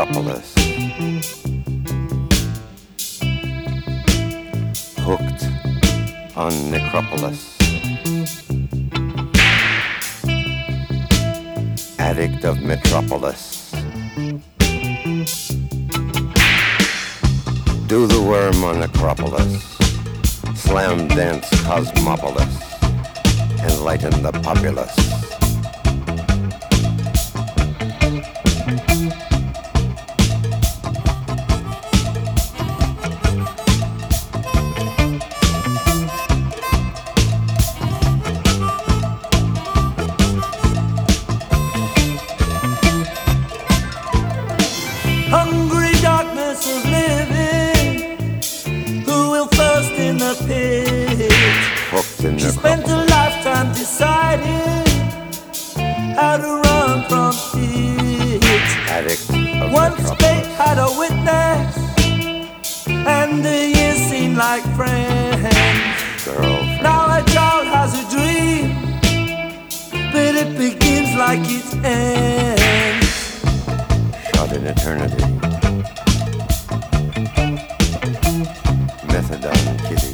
metropolis. Hooked on necropolis. Addict of metropolis. Do the worm on Acropolis. Slam dance cosmopolis. Enlighten the populace. Hungry darkness of living, who will first in the pit? She spent a lifetime deciding how to run from it. Once fate had a witness, and the years seem like friends. Now a child has a dream, but it begins like it ends. Shot in eternity. Methadone kitty.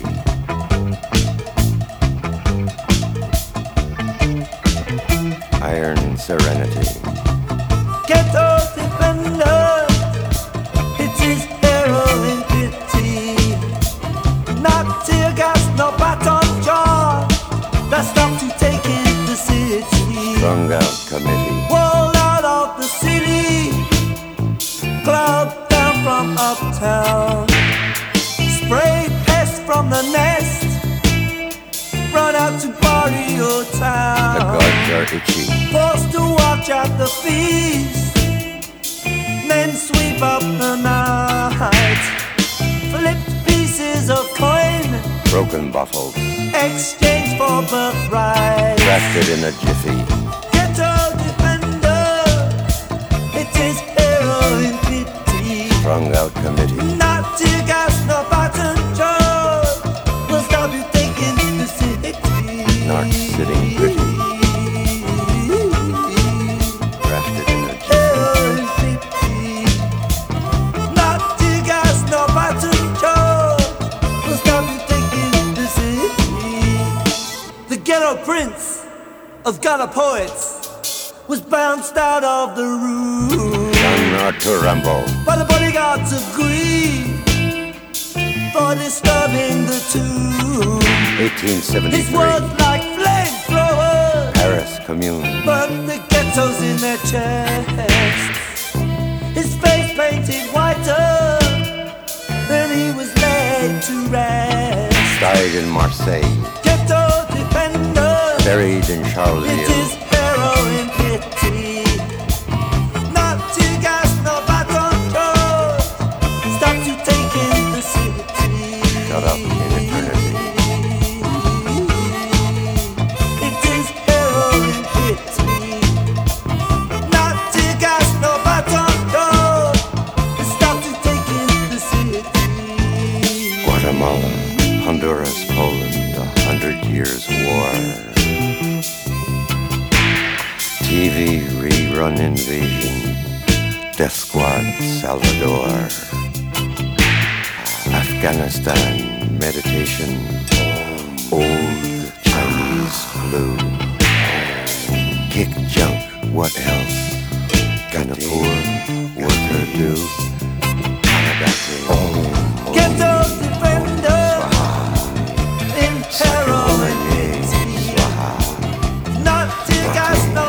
Iron serenity. Ghetto defender, it is heroin pity. Not tear gas, no baton jaw, that stops you taking the city. Strung out committee. Walled out of the city, club down from uptown. Spray pest from the nest, run out to party or town. The gods are itchy. Forced to watch at the feast, men sweep up the night. Flipped pieces of coin, Broken bottles. exchange for birthright. Drafted in a jiffy. Ghetto defender, it is heroin pity. Strung out committee. Not tear gas, no button jaw, will stop you taking the city. Not sitting pretty. Drafted in a jiffy. Heroin pity. Not tear gas, no button jaw, will stop you taking the city. The ghetto prince of Ghana poets was bounced out of the room. John Arthur Rambo. But the bodyguards agreed for disturbing the tune. 1873. His words like flamethrowers, Paris Commune. but the ghettos in their chests. His face painted whiter, then he was laid to rest. Died in Marseille. Ghetto defender, Buried in it Charleville. is heroin pity. Not tear gas, no baton jaw, stops you taking the city. Shut up in eternity. It is heroin pity. Not tear gas, no baton jaw, stops you taking the city. Guatemala, Honduras, Poland, 100 Years' War. TV rerun invasion. Death Squad, Salvador. Afghanistan, meditation. Old Chinese flu. Kick junk, what else? Can a poor worker do? Ghetto defender in heroin pity. Not tear gas, no